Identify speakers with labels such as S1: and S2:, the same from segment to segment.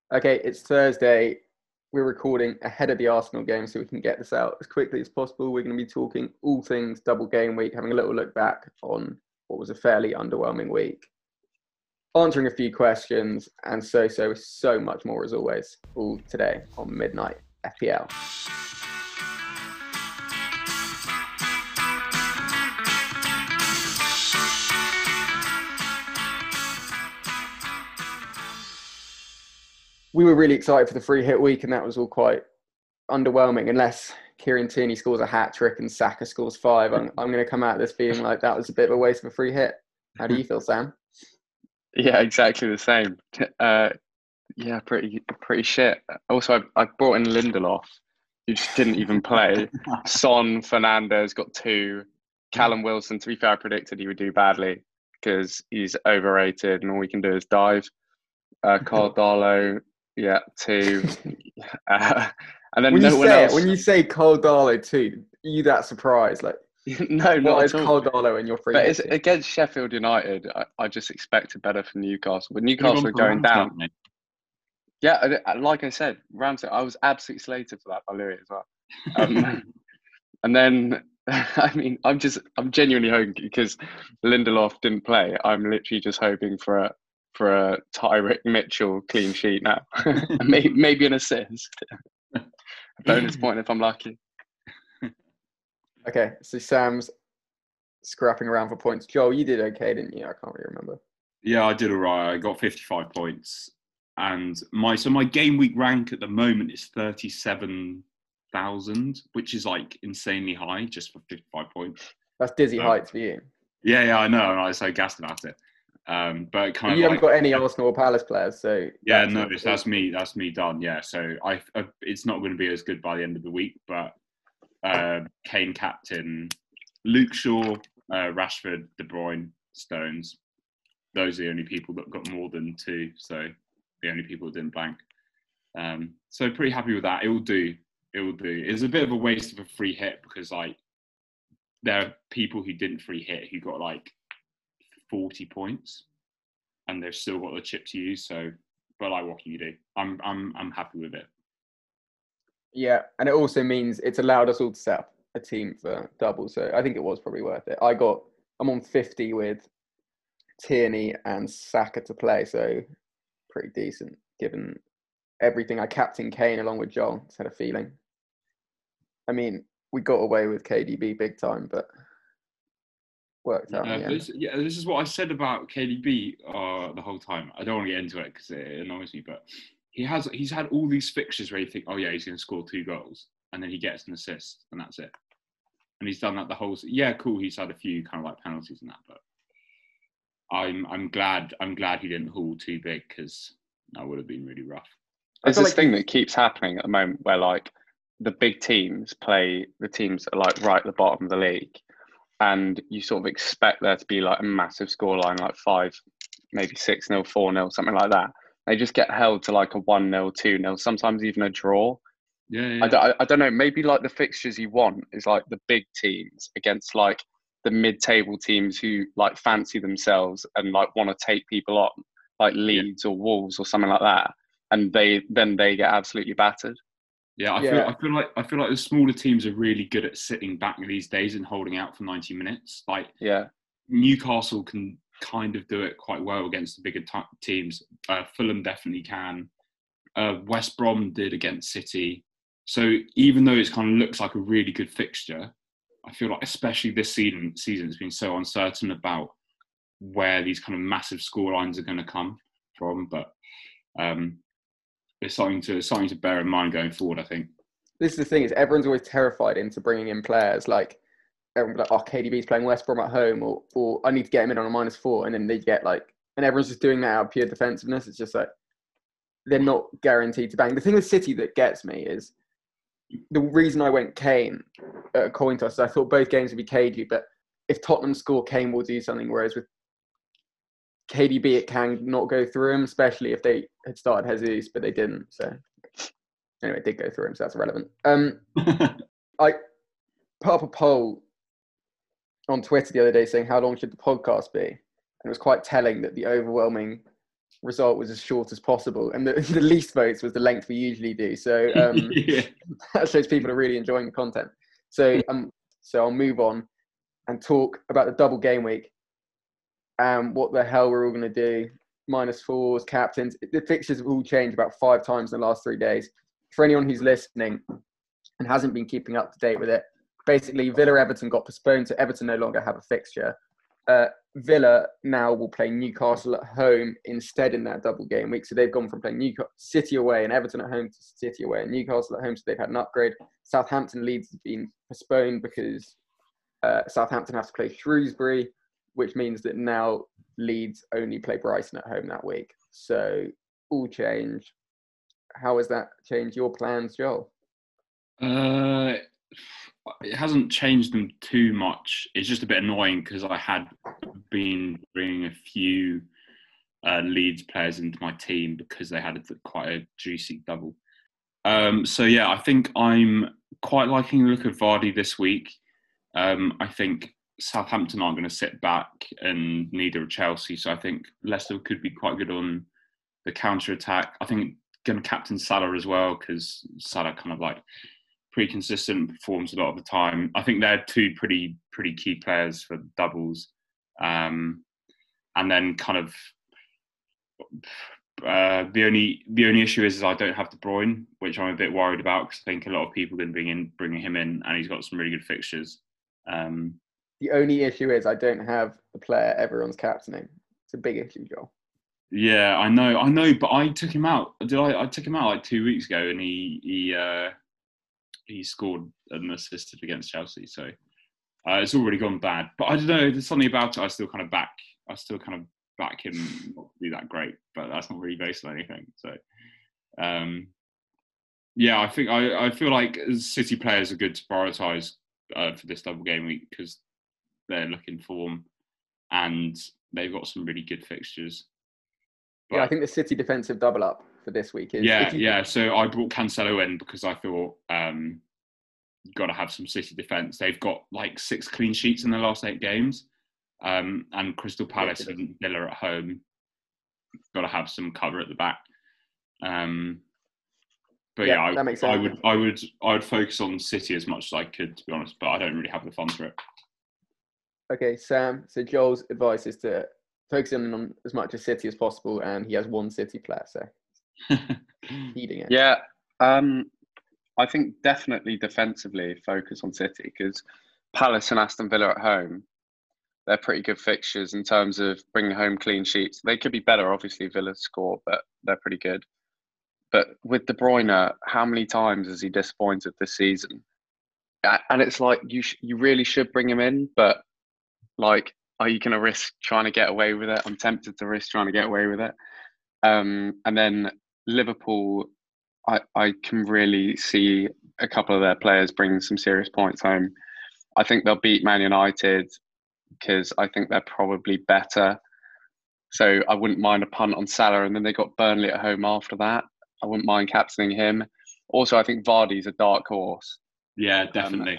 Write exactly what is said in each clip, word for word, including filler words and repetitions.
S1: Okay, it's Thursday. We're recording ahead of the Arsenal game so we can get this out as quickly as possible. We're going to be talking all things double game week, having a little look back on what was a fairly underwhelming week, answering a few questions, and so, so, so much more as always, all today on Midnight F P L. We were really excited for the free hit week, and that was all quite underwhelming, unless Kieran Tierney scores a hat-trick and Saka scores five. I'm, I'm going to come out of this feeling like that was a bit of a waste of a free hit. How do you feel, Sam?
S2: Yeah, exactly the same. Uh, yeah, pretty pretty shit. Also, I, I brought in Lindelof, who just didn't even play. Son Fernandez got two. Callum Wilson, to be fair, I predicted he would do badly because he's overrated and all he can do is dive. Uh, Carl Darlow, yeah, two. Uh, and then
S1: when
S2: no
S1: you
S2: one
S1: say
S2: else.
S1: it, when you say Carl Darlow too, are you that surprised? Like,
S2: no, not
S1: what is
S2: at all.
S1: Carl Darlow in your free
S2: But
S1: hit
S2: it's
S1: team?
S2: against Sheffield United. I, I just expected better from Newcastle. But Newcastle are going down. Yeah, like I said, Ramsey, I was absolutely slated for that by Louis as well. Um, and then, I mean, I'm just, I'm genuinely hoping because Lindelof didn't play. I'm literally just hoping for a for a Tyrick Mitchell clean sheet now, maybe, maybe an assist, a bonus point if I'm lucky.
S1: Okay, so Sam's scrapping around for points. Joel, you did okay, didn't you? I can't really remember.
S3: Yeah, I did all right. I got fifty-five points. And my so my game week rank at the moment is thirty-seven thousand, which is like insanely high just for fifty-five points.
S1: That's dizzy
S3: so,
S1: heights for you.
S3: Yeah, yeah, I know. And I was so gassed about it. Um, but kind
S1: But
S3: of
S1: you
S3: like,
S1: haven't got any Arsenal or Palace players, so
S3: yeah,
S1: that's
S3: no,
S1: not
S3: that's cool. me. That's me done. Yeah, so I, I it's not going to be as good by the end of the week. But uh, Kane captain, Luke Shaw, uh, Rashford, De Bruyne, Stones. Those are the only people that got more than two. So the only people that didn't blank. Um, so pretty happy with that. It will do. It will do. It's a bit of a waste of a free hit because like there are people who didn't free hit who got like forty points, and they've still got the chip to use. So, but like, what can you do? I'm I'm I'm happy with it.
S1: Yeah, and it also means it's allowed us all to set up a team for double. So I think it was probably worth it. I got I'm on fifty with Tierney and Saka to play, so pretty decent given everything. I captained Kane along with Joel. Just had a feeling. I mean, we got away with K D B big time, but worked out.
S3: Uh,
S1: in the
S3: this,
S1: end.
S3: yeah, this is what I said about K D B uh, the whole time. I don't want to get into it because it annoys me, but he has he's had all these fixtures where you think, oh yeah, he's going to score two goals, and then he gets an assist, and that's it. And he's done that the whole. Yeah, cool. He's had a few kind of like penalties and that, but I'm I'm glad I'm glad he didn't haul too big because that would have been really rough.
S2: There's this like thing that keeps happening at the moment where like the big teams play the teams that are like right at the bottom of the league, and you sort of expect there to be like a massive scoreline, like five, maybe six nil, four nil, something like that. They just get held to like a one nil, two nil, sometimes even a draw.
S3: Yeah, yeah.
S2: I don't, I don't know. Maybe like the fixtures you want is like the big teams against like the mid-table teams who like fancy themselves and like want to take people on, like Leeds yeah. or Wolves or something like that, and they then they get absolutely battered.
S3: Yeah, I
S1: Yeah.
S3: feel I feel like I feel like the smaller teams are really good at sitting back these days and holding out for ninety minutes. Like
S2: yeah,
S3: Newcastle can kind of do it quite well against the bigger t- teams. Uh, Fulham definitely can. Uh, West Brom did against City. So even though it kind of looks like a really good fixture, I feel like especially this season, season it's been so uncertain about where these kind of massive scorelines are going to come from. But um, it's something to something to bear in mind going forward, I think.
S1: This is the thing: is everyone's always terrified into bringing in players like, everyone like, oh, K D B's playing West Brom at home, or or I need to get him in on a minus four, and then they get like, and everyone's just doing that out of pure defensiveness. It's just like they're not guaranteed to bang. The thing with City that gets me is the reason I went Kane at a coin toss. I thought both games would be cagey, but if Tottenham score, Kane will do something. Whereas with K D B, it can not go through him, especially if they had started Jesus, but they didn't. So anyway, it did go through him, so that's irrelevant. Um, I put up a poll on Twitter the other day saying how long should the podcast be, and it was quite telling that the overwhelming result was as short as possible, and the, the least votes was the length we usually do. So um, yeah. That shows people are really enjoying the content. So um, so I'll move on and talk about the double game week and what the hell we're all going to do. Minus fours, captains. The fixtures have all changed about five times in the last three days. For anyone who's listening and hasn't been keeping up to date with it, basically Villa Everton got postponed, so Everton no longer have a fixture. Uh, Villa now will play Newcastle at home instead in that double game week. So they've gone from playing Newcastle City away and Everton at home to City away and Newcastle at home. So they've had an upgrade. Southampton Leeds has been postponed because uh, Southampton has to play Shrewsbury, which means that now Leeds only play Brighton at home that week. So all change. How has that changed your plans, Joel?
S3: Uh, it hasn't changed them too much. It's just a bit annoying because I had been bringing a few uh, Leeds players into my team because they had a, quite a juicy double. Um, so yeah, I think I'm quite liking the look of Vardy this week. Um, I think Southampton aren't going to sit back, and neither are Chelsea. So I think Leicester could be quite good on the counter attack. I think going to captain Salah as well because Salah kind of like pretty consistent, performs a lot of the time. I think they're two pretty pretty key players for doubles. Um, and then kind of uh, the only the only issue is, is I don't have De Bruyne, which I'm a bit worried about because I think a lot of people are going to bring in bringing him in, and he's got some really good fixtures. Um,
S1: the only issue is I don't have the player everyone's captaining. It's a big issue, Joel.
S3: Yeah, I know, I know, but I took him out. Did I? I took him out like two weeks ago, and he he uh, he scored and assisted against Chelsea. So uh, it's already gone bad. But I don't know. There's something about it. I still kind of back. I still kind of back him not to be that great, but that's not really based on anything. So um, yeah, I think I, I feel like City players are good to prioritise uh, for this double game week because they're looking for them and they've got some really good fixtures.
S1: But, yeah, I think the City defensive double up for this week is...
S3: Yeah, you... yeah. So I brought Cancelo in because I thought um, you've got to have some City defence. They've got like six clean sheets in the last eight games. Um, and Crystal Palace yeah, and Villa at home. Got to have some cover at the back. Um, but yeah, yeah I, I would, I would, I would focus on City as much as I could, to be honest. But I don't really have the funds for it.
S1: Okay, Sam. So Joel's advice is to focus in on as much as City as possible, and he has one City player, so heeding it.
S2: Yeah, um, I think definitely defensively focus on City because Palace and Aston Villa at home, they're pretty good fixtures in terms of bringing home clean sheets. They could be better, obviously, Villa score, but they're pretty good. But with De Bruyne, how many times has he disappointed this season? And it's like, you sh- you really should bring him in, but like, are you going to risk trying to get away with it? I'm tempted to risk trying to get away with it. Um, and then Liverpool, I, I can really see a couple of their players bringing some serious points home. I think they'll beat Man United because I think they're probably better. So I wouldn't mind a punt on Salah. And then they got Burnley at home after that. I wouldn't mind captaining him. Also, I think Vardy's a dark horse.
S3: Yeah, definitely.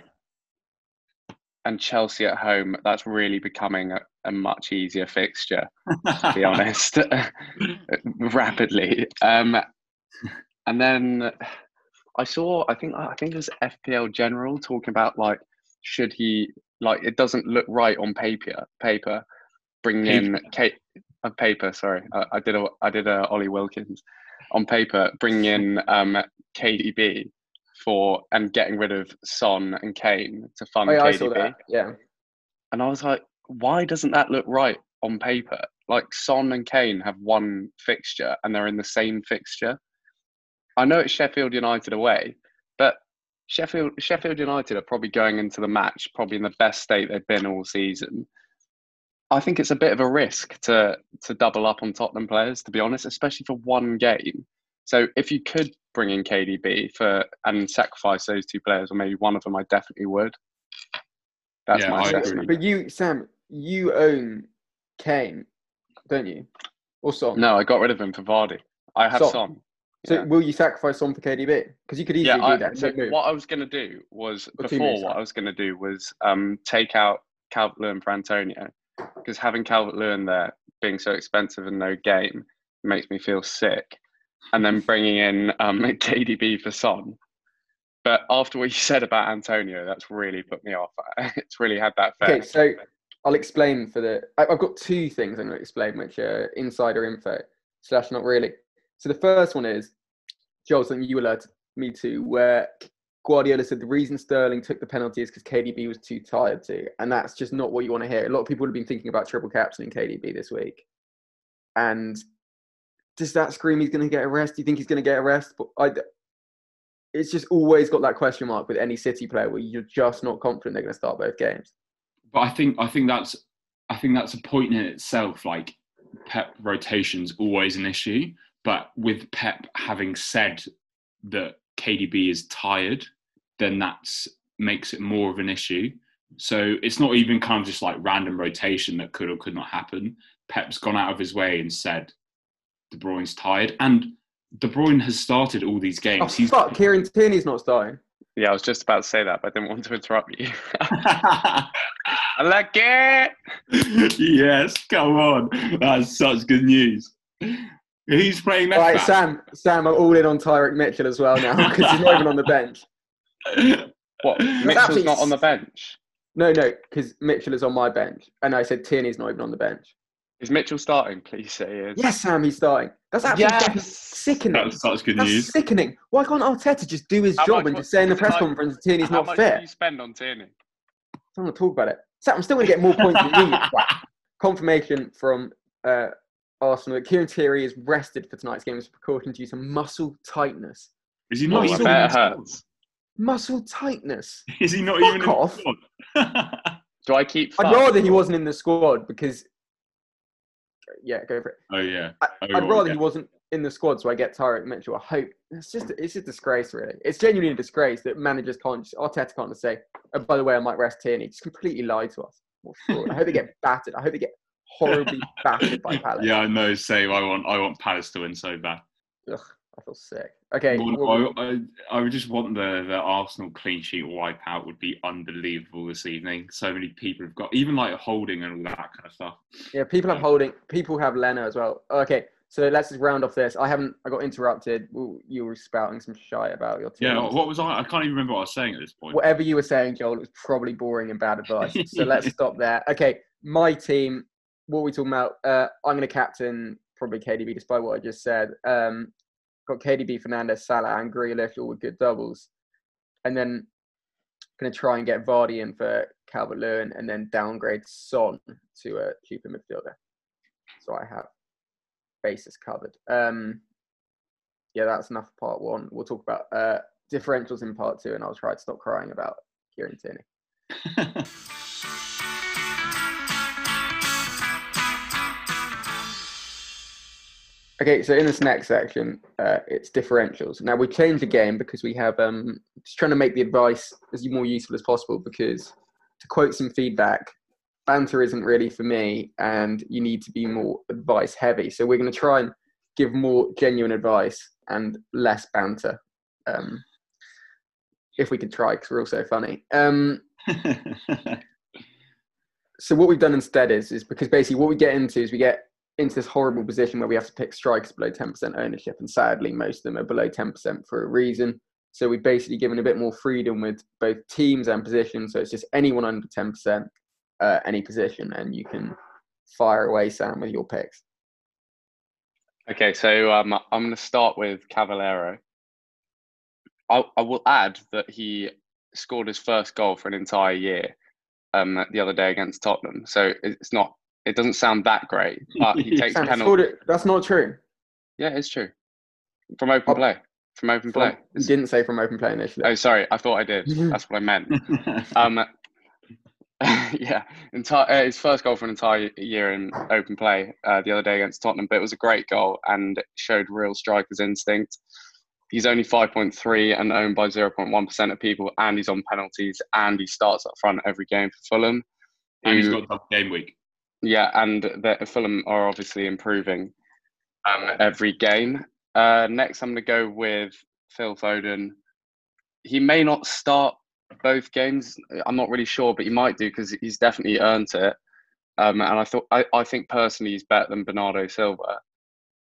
S2: Um, and Chelsea at home, that's really becoming a, a much easier fixture, to be honest, rapidly. Um, and then I saw, I think, I think it was F P L General talking about like, should he, like, it doesn't look right on paper, paper, bring paper. in Kate, uh, paper, sorry. I, I did a, I did a Ollie Wilkins on paper, bring in um, K D B for, and getting rid of Son and Kane to fund
S1: oh, yeah,
S2: K D B.
S1: I saw that. Yeah.
S2: And I was like, why doesn't that look right on paper? Like Son and Kane have one fixture and they're in the same fixture. I know it's Sheffield United away, but Sheffield Sheffield United are probably going into the match, probably in the best state they've been all season. I think it's a bit of a risk to to double up on Tottenham players, to be honest, especially for one game. So if you could bring in K D B for and sacrifice those two players, or maybe one of them, I definitely would. That's
S3: yeah,
S2: my
S3: I
S2: assessment.
S3: agree.
S1: But you, Sam, you own Kane, don't you? Or Son?
S2: No, I got rid of him for Vardy. I have Son. Son.
S1: So
S2: yeah.
S1: will you sacrifice Son for K D B? Because you could easily
S2: yeah, I,
S1: do that.
S2: So what I was going to do was,
S1: or
S2: before
S1: moves,
S2: what
S1: right?
S2: I was going to do was um, take out Calvert-Lewin for Antonio. Because having Calvert-Lewin there being so expensive and no game makes me feel sick. And then bringing in um, K D B for Son. But after what you said about Antonio, that's really put me off. It's really had that effect.
S1: Okay, so I'll explain for the... I've got two things I'm going to explain, which are insider info, slash not really. So the first one is, Joel, something you alerted me to, where Guardiola said the reason Sterling took the penalty is because K D B was too tired to. And that's just not what you want to hear. A lot of people have been thinking about triple captaining K D B this week. And does that scream he's going to get a rest? Do you think he's going to get a rest? But I... It's just always got that question mark with any City player where you're just not confident they're going to start both games.
S3: But I think I think that's I think that's a point in itself. Like Pep rotation's always an issue, but with Pep having said that K D B is tired, then that makes it more of an issue. So it's not even kind of just like random rotation that could or could not happen. Pep's gone out of his way and said De Bruyne's tired, and De Bruyne has started all these games.
S1: Oh,
S3: He's
S1: fuck, Kieran Tierney's not starting.
S2: Yeah, I was just about to say that, but I didn't want to interrupt you. I like it!
S3: Yes, come on. That's such good news. Who's playing left
S1: All right,
S3: back?
S1: Sam, Sam, I'm all in on Tyreek Mitchell as well now because he's not even on the bench.
S2: What? Mitchell's
S1: actually-
S2: not on the bench?
S1: No, no, because Mitchell is on my bench. And I said Tierney's not even on the bench.
S2: Is Mitchell starting? Please say he is.
S1: Yes, Sam, he's starting. That's absolutely fucking
S2: Yes!
S1: sickening.
S3: That's such good
S1: That's
S3: news.
S1: sickening. Why can't Arteta just do his
S2: How
S1: job
S2: much
S1: and
S2: was-
S1: just say in the press
S2: how-
S1: conference Tierney's
S2: How
S1: not
S2: much
S1: fit?
S2: did you spend on Tierney?
S1: I don't want to talk about it. Sam, I'm still going to get more points than you. Wow. Confirmation from uh, Arsenal that Kieran Tierney is rested for tonight's game as a precaution due to muscle tightness.
S3: Is he not
S1: Oh, I
S3: even
S2: bet
S3: in
S2: it
S3: the squad?
S2: hurts.
S1: Muscle tightness.
S3: Is he not
S1: Fuck
S3: even in
S1: off.
S3: the squad?
S2: Do I keep
S1: I'd
S2: Fuck?
S1: rather he wasn't in the squad because... Yeah, go for it.
S3: Oh yeah.
S1: I,
S3: Oh,
S1: I'd rather
S3: yeah.
S1: he wasn't in the squad, so I get Tyreek Mitchell. I hope it's just it's a disgrace, really. It's genuinely a disgrace that managers can't just Arteta can't just say, "Oh, by the way, I might rest Tierney." Just completely lie to us. What fraud. I hope they get battered. I hope they get horribly battered by Palace.
S3: Yeah, I know. Same. I want. I want Palace to win so bad.
S1: Ugh, I feel sick. Okay,
S3: Well, I, I, I would just want the, the Arsenal clean sheet wipeout would be unbelievable this evening. So many people have got, even like Holding and all that kind of stuff.
S1: yeah, people have Holding. People have Leno as well. Okay, so let's just round off this. I haven't. I got interrupted. You were spouting some shite about your team.
S3: Yeah, what was I? I can't even remember what I was saying at this point.
S1: Whatever you were saying, Joel, it was probably boring and bad advice. So let's stop there. Okay, my team, what are we talking about? Uh, I'm going to captain probably K D B, despite what I just said. Um, got K D B, Fernandes, Salah, and Grealish, all with good doubles. And then going to try and get Vardy in for Calvert-Lewin and then downgrade Son to a cheaper midfielder. So I have bases covered. Um, yeah, that's enough for part one. We'll talk about uh, differentials in part two, and I'll try to stop crying about Kieran Tierney. Okay, so in this next section, uh, it's differentials. Now, we changed the game because we have um, just trying to make the advice as more useful as possible because, to quote some feedback, banter isn't really for me and you need to be more advice heavy. So we're going to try and give more genuine advice and less banter. Um, if we could try, because we're all so funny. Um, so what we've done instead is, is because basically what we get into is we get into this horrible position where we have to pick strikers below ten percent ownership. And sadly, most of them are below ten percent for a reason. So we've basically given a bit more freedom with both teams and positions. So it's just anyone under ten percent, uh, any position, and you can fire away, Sam, with your picks.
S2: Okay, so um, I'm going to start with Cavallero. I, I will add that he scored his first goal for an entire year um, the other day against Tottenham. So it's not, it doesn't sound that great, but he takes
S1: Sam,
S2: penalties.
S1: it, that's not true.
S2: Yeah, it's true. From open
S1: Oh,
S2: play. From open
S1: From,
S2: play.
S1: you didn't say from open play initially.
S2: Oh, sorry. I thought I did. That's what I meant. Um, yeah, entire uh, his first goal for an entire year in open play uh, the other day against Tottenham, but it was a great goal and showed real striker's instinct. He's only five point three and owned by zero point one percent of people, and he's on penalties, and he starts up front every game for Fulham.
S3: And he's
S2: who-
S3: got a tough game week.
S2: Yeah, and the, Fulham are obviously improving um, every game. Uh, next, I'm going to go with Phil Foden. He may not start both games. I'm not really sure, but he might do because he's definitely earned it. Um, and I thought, I, I think personally, he's better than Bernardo Silva.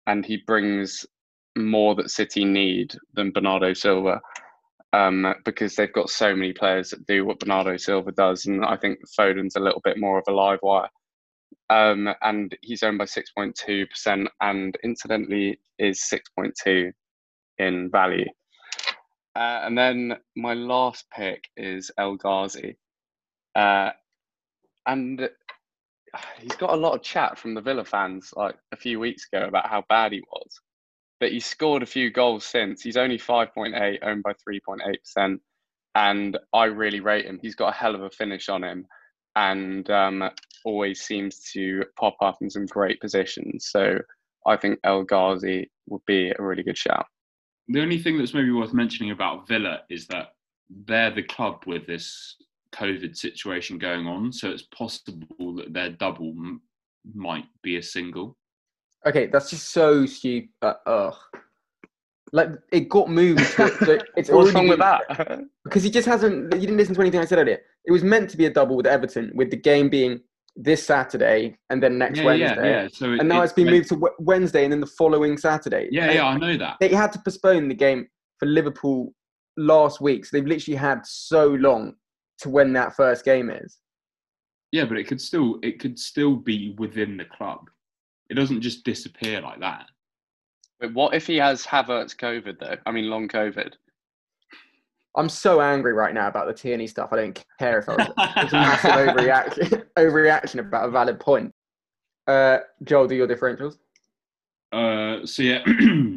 S2: and he brings more that City need than Bernardo Silva, um, because they've got so many players that do what Bernardo Silva does, and I think Foden's a little bit more of a live wire. Um, and he's owned by six point two percent, and incidentally is six point two in value. Uh, and then my last pick is El Ghazi. Uh, and he's got a lot of chat from the Villa fans like a few weeks ago about how bad he was. But he's scored a few goals since. He's only five point eight, owned by three point eight percent. And I really rate him. He's got a hell of a finish on him, and um, always seems to pop up in some great positions. So I think El Ghazi would be a really good shout.
S3: The only thing that's maybe worth mentioning about Villa is that they're the club with this COVID situation going on, so it's possible that their double m- might be a single.
S1: Okay, that's just so stupid. Uh, ugh. Like, it got moved. To, it's
S2: What's
S1: already
S2: wrong with
S1: been-
S2: that?
S1: Because he just hasn't. You didn't listen to anything I said earlier. It was meant to be a double with Everton, with the game being this Saturday and then next
S3: Yeah,
S1: Wednesday.
S3: yeah, yeah. So it,
S1: and now
S3: it
S1: it's been
S3: meant-
S1: moved to w- Wednesday and then the following Saturday.
S3: Yeah,
S1: And
S3: yeah, I know that.
S1: They had to postpone the game for Liverpool last week, so they've literally had so long to when that first game is.
S3: Yeah, but it could still it could still be within the club. It doesn't just disappear like that.
S2: But what if he has Havertz COVID though? I mean, long COVID.
S1: I'm so angry right now about the Tierney stuff. I don't care if I was, it's a massive overreaction, overreaction about a valid point. Uh, Joel, do your differentials.
S3: Uh, so yeah,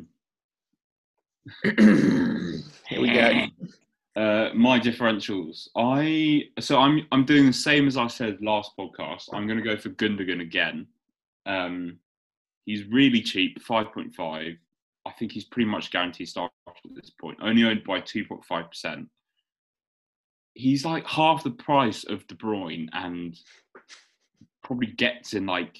S1: Here we go.
S3: uh, my differentials. I so I'm I'm doing the same as I said last podcast. I'm going to go for Gundogan again. Um, he's really cheap, five point five. I think he's pretty much guaranteed start at this point. Only owned by two point five percent. He's like half the price of De Bruyne and probably gets in like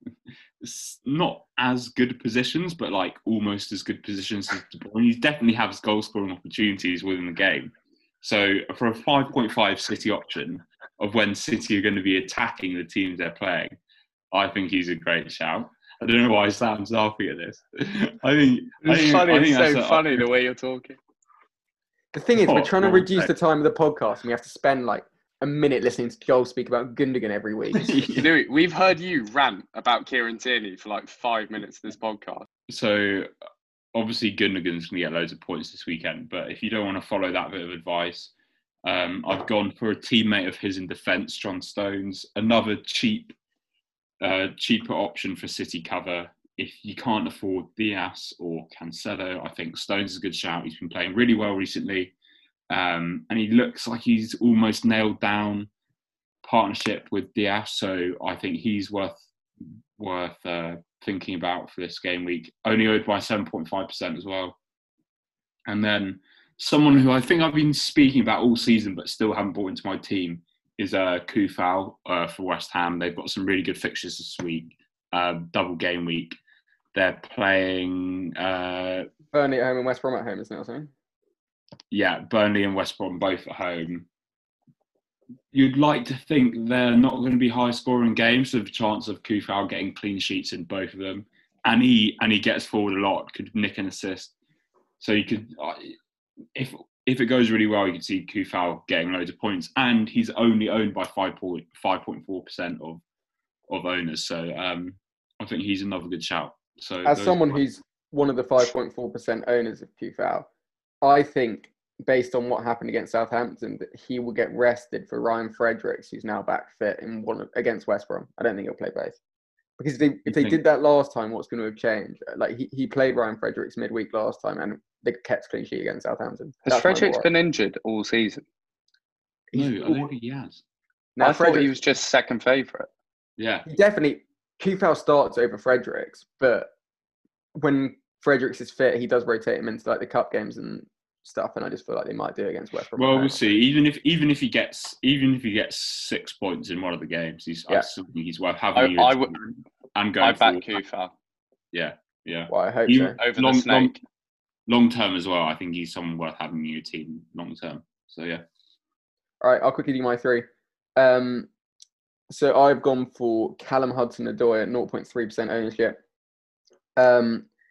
S3: not as good positions, but like almost as good positions as De Bruyne. He definitely has goal scoring opportunities within the game. So for a five point five City option of when City are going to be attacking the teams they're playing, I think he's a great shout. I don't know why Sam's laughing at this. I think
S2: It's
S3: I think,
S2: funny.
S3: I think
S2: It's so
S3: that's a-
S2: funny the way you're talking.
S1: The thing is, we're
S3: What?
S1: trying to
S3: What?
S1: reduce the time of the podcast, and we have to spend like a minute listening to Joel speak about Gundogan every week.
S2: Louis, we've heard you rant about Kieran Tierney for like five minutes of this podcast.
S3: So obviously Gundogan's going to get loads of points this weekend, but if you don't want to follow that bit of advice, um, I've gone for a teammate of his in defence, John Stones, another cheap, uh, cheaper option for City cover. If you can't afford Diaz or Cancelo, I think Stones is a good shout. He's been playing really well recently, um, and he looks like he's almost nailed down partnership with Diaz. So I think he's worth worth uh, thinking about for this game week. Only owed by seven point five percent as well. And then someone who I think I've been speaking about all season but still haven't brought into my team is uh, Kufal uh, for West Ham. They've got some really good fixtures this week, uh, double game week. They're playing... Uh,
S1: Burnley at home and West Brom at home, isn't it? Or something?
S3: yeah, Burnley and West Brom both at home. You'd like to think they're not going to be high-scoring games, so the chance of Kufal getting clean sheets in both of them, and he and he gets forward a lot, could nick an assist. So you could, if if it goes really well, you could see Kufal getting loads of points, and he's only owned by five point five point four percent of of owners. So um, I think he's another good shout. So
S1: As
S3: those-
S1: someone who's one of the five point four percent owners of Kufal, I think, based on what happened against Southampton, that he will get rested for Ryan Fredericks, who's now back fit in one of, against West Brom. I don't think he'll play both. Because if they, if they
S3: think-
S1: did that last time, what's going to have changed? Like, he, he played Ryan Fredericks midweek last time, and they kept clean sheet against Southampton.
S2: Has
S1: That's my
S2: Fredericks
S1: worry.
S2: been injured all season?
S3: No,
S1: He's-
S3: I don't think he has.
S1: Now,
S2: I thought he
S1: Fredericks-
S2: was just second favourite.
S3: Yeah,
S1: He definitely, Kufal starts over Fredericks, but when Fredericks is fit, he does rotate him into like the cup games and stuff, and I just feel like they might do against West Brom.
S3: well,
S1: at
S3: we'll
S1: home.
S3: see. Even if even if he gets even if he gets six points in one of the games, he's I
S1: Yeah.
S3: still think he's worth
S2: I,
S3: having.
S2: I would.
S3: and
S2: I
S3: going
S2: back
S3: forward.
S2: Kufal
S3: Yeah, yeah.
S1: Well, I hope
S3: You-
S1: so.
S2: over
S3: Long-
S2: the snake.
S3: Long term as well, I think he's someone worth having in your team long term. So yeah,
S1: All right, I'll quickly do my three. Um, so I've gone for Callum Hudson-Odoi at zero point three percent ownership. Um,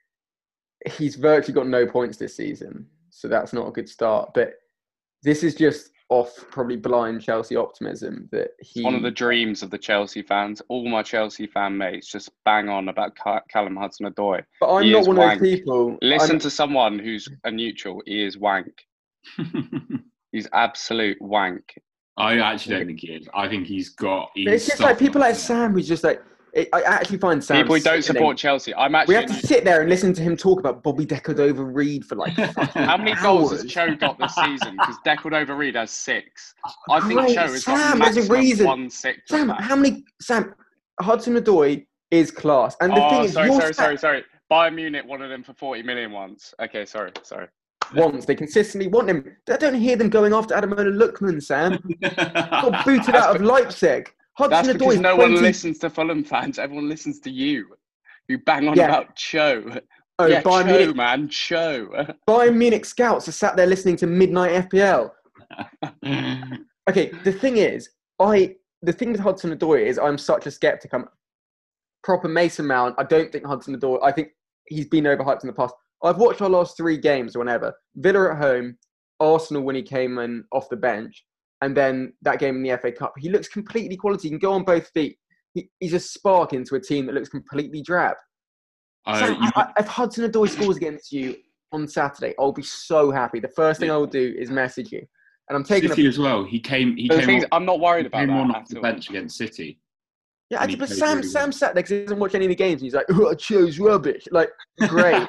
S1: he's virtually got no points this season, so that's not a good start. But this is just off probably blind Chelsea optimism that he.
S2: It's one of the dreams of the Chelsea fans. All my Chelsea fan mates just bang on about Callum Hudson-Odoi.
S1: But I'm
S2: he
S1: not one
S2: wank.
S1: of those people.
S2: Listen
S1: I'm...
S2: to someone who's a neutral. He is wank. He's absolute wank.
S3: I actually don't think he is. I think he's got. He's
S1: it's just like people like Sam, who's just like. It, I actually find Sam.
S2: People who don't support Chelsea. I'm actually.
S1: We have to sit there and listen to him talk about Bobby Decordova-Reid for like.
S2: How many goals has Cho got this season? Because Decordova-Reid has six. I think
S1: Great.
S2: Cho has
S1: Sam,
S2: got
S1: there's a reason.
S2: one six.
S1: Sam, how many? Sam, Hudson-Odoi is class, and the
S2: oh,
S1: thing is,
S2: sorry, sorry,
S1: stat-
S2: sorry, sorry. Bayern Munich wanted him for forty million once. Okay, sorry, sorry.
S1: Once they consistently want him. I don't hear them going after Ademola Lookman, Sam. Got booted out of Leipzig.
S2: That's because no twenty... one listens to Fulham fans. Everyone listens to you, who bang on yeah. about Cho. Oh, yeah, Bayern Cho, Munich... man, Cho.
S1: Bayern Munich scouts are sat there listening to Midnight F P L. Okay, the thing is, I the thing with Hudson-Odoi is I'm such a skeptic. I'm proper Mason Mount. I don't think Hudson-Odoi. I think he's been overhyped in the past. I've watched our last three games or whenever. Villa at home, Arsenal when he came in off the bench, and then that game in the F A Cup. He looks completely quality. He can go on both feet. He, he's a spark into a team that looks completely drab. Uh, so, you... I, if Hudson-Odoi scores against you on Saturday, I'll be so happy. The first thing yeah. I will do is message you. And I'm taking
S3: City
S1: a...
S3: as well. He came. He
S2: but
S3: came.
S2: On, I'm not worried about
S3: came
S2: that.
S3: on off the bench against City.
S1: Yeah, but Sam, really Sam well. sat there because he doesn't watch any of the games. And he's like, "Oh, I chose rubbish." Like, great.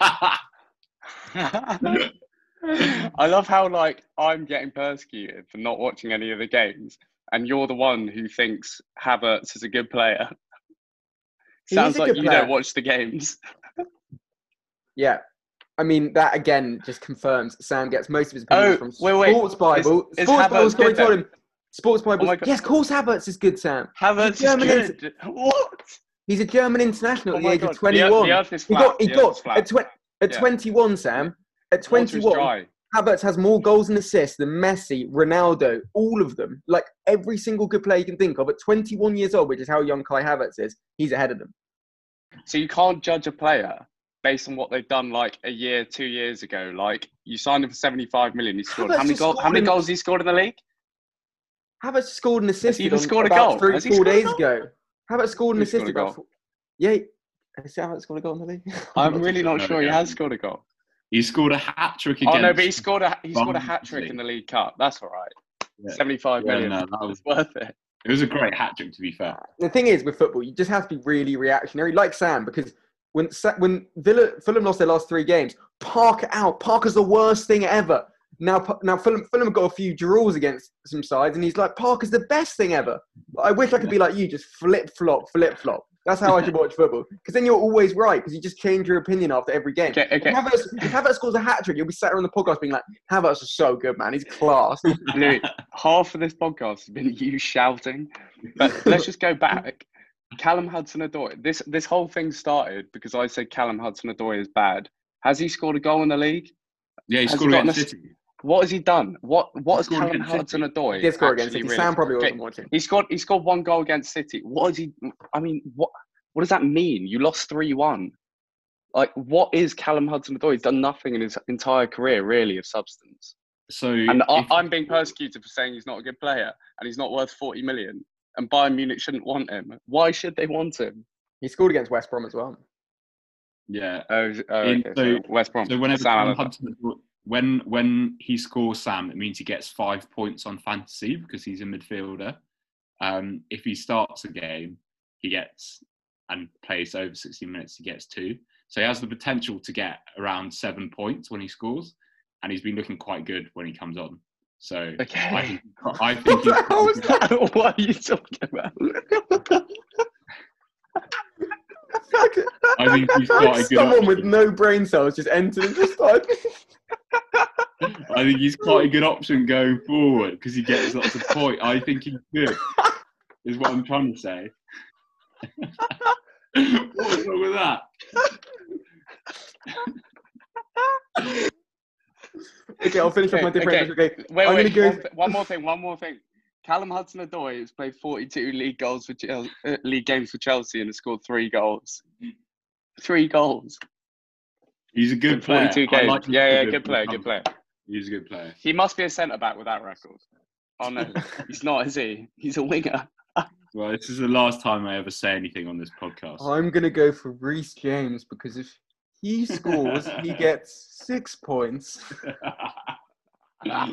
S2: I love how like I'm getting persecuted for not watching any of the games, and you're the one who thinks Havertz is a good player. Sounds like you player. don't watch the games.
S1: Yeah, I mean that again just confirms Sam gets most of his opinions
S2: oh,
S1: from
S2: wait, wait.
S1: Sports Bible.
S2: Is, is
S1: Sports Bible's
S2: good,
S1: told him. Sports Bible.
S2: Oh
S1: yes, of course Havertz is good, Sam.
S2: Havertz is good. Inter- what?
S1: He's a German international
S2: oh
S1: at the age
S2: God.
S1: of twenty-one.
S2: The, the
S1: he got, he got at, tw- at yeah. twenty-one, Sam. At twenty-one, Havertz has more goals and assists than Messi, Ronaldo, all of them. Like every single good player you can think of. At twenty-one years old, which is how young Kai Havertz is, he's ahead of them.
S2: So you can't judge a player based on what they've done like a year, two years ago. Like you signed him for seventy-five million. He scored. Havertz how many goals? How many goals he scored in the league?
S1: Havertz scored an assist.
S2: He even scored a
S1: about
S2: goal.
S1: Three, four days ago. Havertz scored an
S2: assist.
S1: Scored about four... Yeah. Has Havertz scored a goal in the league?
S2: I'm really not sure he has scored a goal.
S3: He scored a hat trick against.
S2: Oh no, but he scored a he scored a hat trick in the League Cup. That's all right. Yeah. Seventy-five yeah, million. No, that was worth it.
S3: It was a great hat trick, to be fair.
S1: The thing is, with football, you just have to be really reactionary, like Sam, because when when Villa Fulham lost their last three games, Parker out. Parker's the worst thing ever. Now, now Fulham, Fulham have got a few draws against some sides, and he's like, Parker's the best thing ever. I wish I could be like you, just flip flop, flip flop. That's how I should watch football. Because then you're always right, because you just change your opinion after every game.
S2: Okay, okay.
S1: If, Havertz, if Havertz scores a hat-trick, you'll be sat around the podcast being like, Havertz is so good, man. He's class.
S2: Louis, half of this podcast has been you shouting. But let's just go back. Callum Hudson-Odoi. This this whole thing started because I said Callum Hudson-Odoi is bad. Has he scored a goal in the league?
S3: Yeah, he
S2: has
S3: scored
S2: he
S3: against City.
S2: What has he done? What what has Callum Hudson-Odoi?
S1: He did score against City.
S2: Really,
S1: Sam probably wasn't
S2: okay,
S1: watching.
S2: He scored. He scored one goal against City. What is he? I mean, what what does that mean? You lost three one. Like, what is Callum Hudson-Odoi? He's done nothing in his entire career, really, of substance.
S3: So,
S2: and I, I'm being persecuted for saying he's not a good player and he's not worth forty million. And Bayern Munich shouldn't want him. Why should they want him?
S1: He scored against West Brom as well.
S3: Yeah.
S2: Oh, oh okay.
S3: In, so,
S2: so West Brom.
S3: So whenever Callum Hudson-Odoi, when when he scores Sam, it means he gets five points on fantasy because he's a midfielder. Um, if he starts a game, he gets and plays over sixty minutes, he gets two. So he has the potential to get around seven points when he scores, and he's been looking quite good when he comes on. So
S2: okay.
S3: I think, I think
S2: what, how is that? What are you talking about?
S3: I think he's quite a good
S1: Someone
S3: option.
S1: with no brain cells just entered and just started.
S3: I think he's quite a good option going forward because he gets lots of points. I think he's good, is what I'm trying to say. What's wrong with that?
S1: Okay, I'll finish
S2: okay,
S1: off my different. Okay,
S2: okay. Wait,
S1: I'm
S2: wait.
S1: Go...
S2: One, th- one more thing. One more thing. Callum Hudson-Odoi has played forty-two league goals for Chelsea, uh, league games for Chelsea and has scored three goals. Three goals.
S3: He's a good player.
S2: forty-two games.
S3: Like
S2: yeah, yeah, good player, good player.
S3: He's a good player.
S2: He must be a centre back with that record. Oh no, he's not, is he? He's a winger.
S3: Well, this is the last time I ever say anything on this podcast.
S1: I'm gonna go for Reece James because if he scores, he gets six points. Yeah,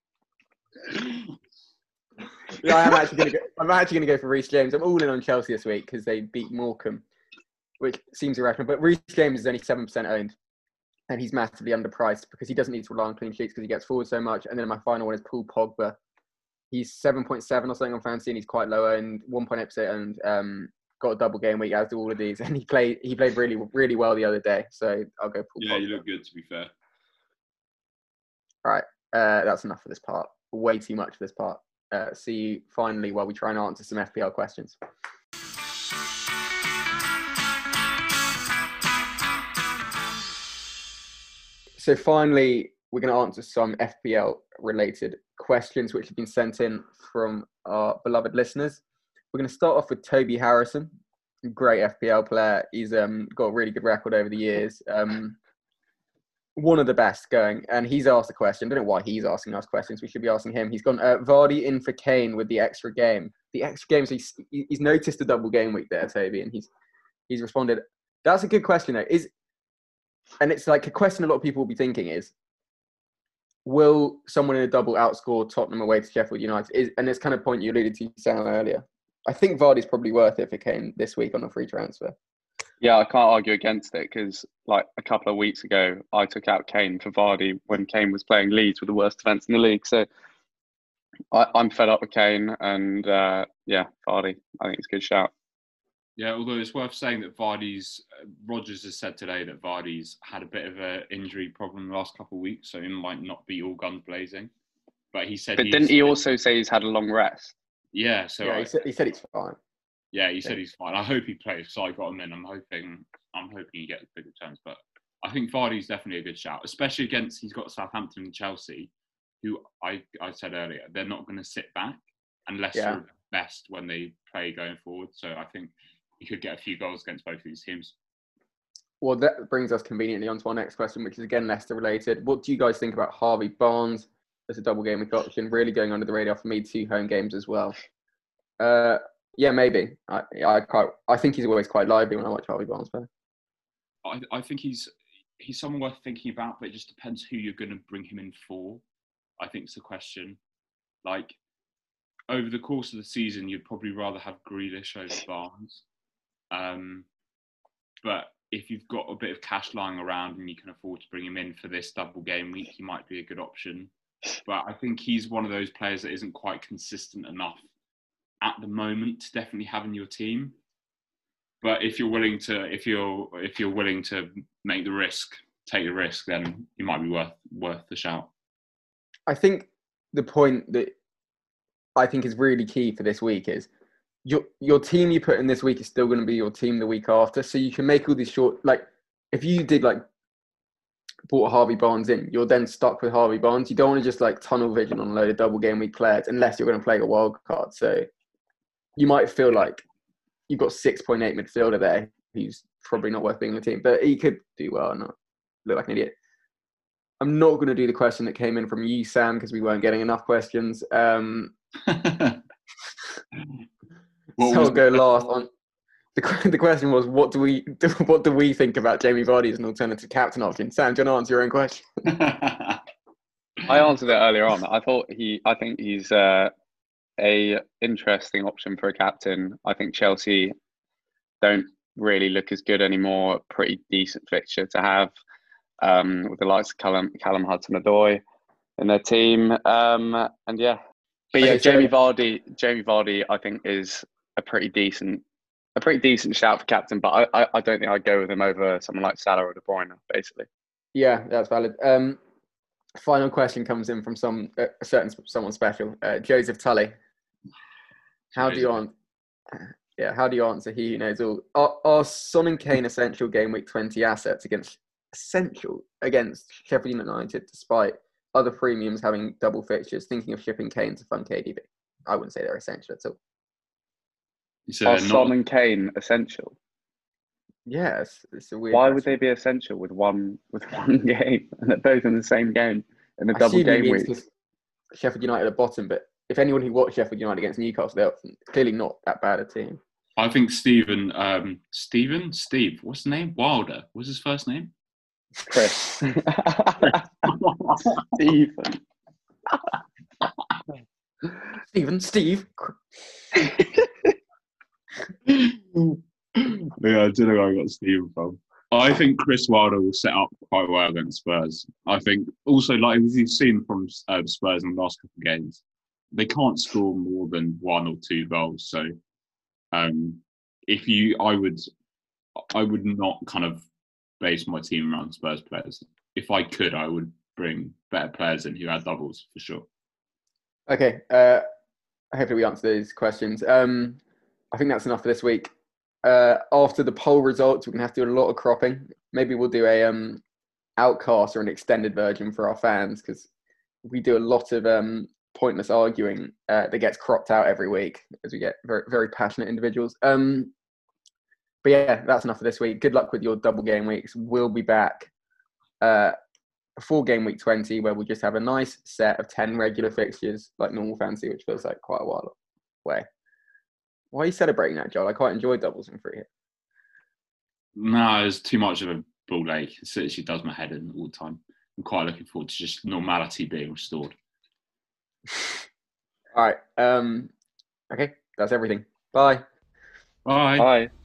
S1: I'm actually gonna go. I'm actually gonna go for Reece James. I'm all in on Chelsea this week because they beat Morecambe, which seems irrational. But Reece James is only seven percent owned, and he's massively underpriced because he doesn't need to rely on clean sheets because he gets forward so much. And then my final one is Paul Pogba. He's seven point seven or something on fantasy, and he's quite low owned, one point eight percent owned. Um, got a double game week as do all of these, and he played he played really really well the other day. So I'll go Paul.
S3: Yeah,
S1: Pogba.
S3: you look good to be fair.
S1: All right, uh, that's enough for this part. Way too much for this part. Uh, see you finally while we try and answer some F P L questions. So finally, we're going to answer some F P L related questions which have been sent in from our beloved listeners. We're going to start off with Toby Harrison, great F P L player. He's um, got a really good record over the years. Um, one of the best going, and he's asked a question. I don't know why he's asking us questions. We should be asking him. He's gone uh, Vardy in for Kane with the extra game. The extra games. He's he's noticed the double game week there, Toby, and he's he's responded. That's a good question, though. Is and it's like a question a lot of people will be thinking is, will someone in a double outscore Tottenham away to Sheffield United? Is and it's kind of point you alluded to, Sam, earlier. I think Vardy's probably worth it for Kane this week on a free transfer.
S2: Yeah, I can't argue against it because, like, a couple of weeks ago, I took out Kane for Vardy when Kane was playing Leeds with the worst defence in the league. So I, I'm fed up with Kane, and uh, yeah, Vardy, I think it's a good shout.
S3: Yeah, although it's worth saying that Vardy's, uh, Rodgers has said today that Vardy's had a bit of an injury problem the last couple of weeks, so he might not be all guns blazing. But he said
S2: But
S3: he's,
S2: didn't he also say he's had a long rest?
S3: Yeah, so
S1: yeah,
S3: I,
S1: he, said, he said he's fine.
S3: Yeah, he said he's fine. I hope he plays, so I got him in. I'm hoping, I'm hoping he gets big returns. But I think Vardy's definitely a good shout, especially against he's got Southampton and Chelsea, who I, I said earlier they're not going to sit back unless
S1: yeah.
S3: they're best when they play going forward. So I think he could get a few goals against both of these teams.
S1: Well, that brings us conveniently on to our next question, which is again Leicester related. What do you guys think about Harvey Barnes as a double game week option? Really going under the radar for me, two home games as well. Uh, yeah, maybe. I I quite I think he's always quite lively when I watch Harvey Barnes play.
S3: I I think he's he's someone worth thinking about, but it just depends who you're going to bring him in for. I think it's the question. Like over the course of the season, you'd probably rather have Grealish over Barnes. Um, but if you've got a bit of cash lying around and you can afford to bring him in for this double game week, he might be a good option. But I think he's one of those players that isn't quite consistent enough at the moment to definitely have in your team. But if you're willing to, if you're if you're willing to make the risk, take the risk, then he might be worth worth the shout.
S1: I think the point that I think is really key for this week is your your team you put in this week is still going to be your team the week after. So you can make all these short, like if you did like brought Harvey Barnes in, you're then stuck with Harvey Barnes. You don't want to just like tunnel vision on a load of double game week players unless you're going to play a wild card. So you might feel like you've got six point eight midfielder there who's probably not worth being in the team, but he could do well and not look like an idiot. I'm not going to do the question that came in from you, Sam, because we weren't getting enough questions. Um, so I'll go last on. The, the question was, what do we do, what do we think about Jamie Vardy as an alternative captain option? Sam, do you want to answer your own question?
S2: I answered it earlier on. I thought he, I think he's uh, a interesting option for a captain. I think Chelsea don't really look as good anymore. Pretty decent fixture to have um, with the likes of Callum, Callum Hudson-Odoi in their team. Um, and yeah, but yeah,
S1: okay, so,
S2: Jamie Vardy, Jamie Vardy, I think is a pretty decent, a pretty decent shout for captain. But I, I, I don't think I'd go with him over someone like Salah or De Bruyne, basically.
S1: Yeah, that's valid. Um, final question comes in from some uh, a certain someone special, uh, Joseph Tully. How do you answer? Yeah, how do you answer? He who knows all. Are, are Son and Kane essential game week twenty assets against essential against Sheffield United, despite other premiums having double fixtures? Thinking of shipping Kane to fund K D B. I wouldn't say they're essential at all.
S2: So are Son and Kane essential?
S1: Yes, it's, it's a weird.
S2: Why
S1: question.
S2: would they be essential with one with one game and they're both in the same game in a
S1: I
S2: double
S1: assume he
S2: game
S1: means
S2: week?
S1: because Sheffield United at bottom, but if anyone who watched Sheffield United against Newcastle, they're clearly not that bad a team.
S3: I think Stephen, um, Stephen, Steve, what's the name? Wilder. What's his first name?
S2: Chris. Stephen.
S1: Stephen, Steve.
S3: Yeah, I don't know where I got Stephen from. I think Chris Wilder will set up quite well against Spurs. I think also, like we've seen from uh, Spurs in the last couple of games, they can't score more than one or two goals. So, um, if you, I would, I would not kind of base my team around Spurs players. If I could, I would bring better players in who had doubles for sure.
S1: Okay, uh, hopefully we answer these questions. Um, I think that's enough for this week. Uh, after the poll results, we're gonna have to do a lot of cropping. Maybe we'll do a um, outcast or an extended version for our fans, because we do a lot of um, pointless arguing uh, that gets cropped out every week as we get very very passionate individuals. Um, but yeah, that's enough for this week. Good luck with your double game weeks. We'll be back uh, before game week twenty, where we'll just have a nice set of ten regular fixtures like normal fantasy, which feels like quite a while away. Why are you celebrating that, Joel? I quite enjoy doubles and free hit.
S3: No, it's too much of a ball ache. It literally does my head in all the time. I'm quite looking forward to just normality being restored.
S1: All right. Um, okay, that's everything. Bye.
S3: Bye.
S2: Bye.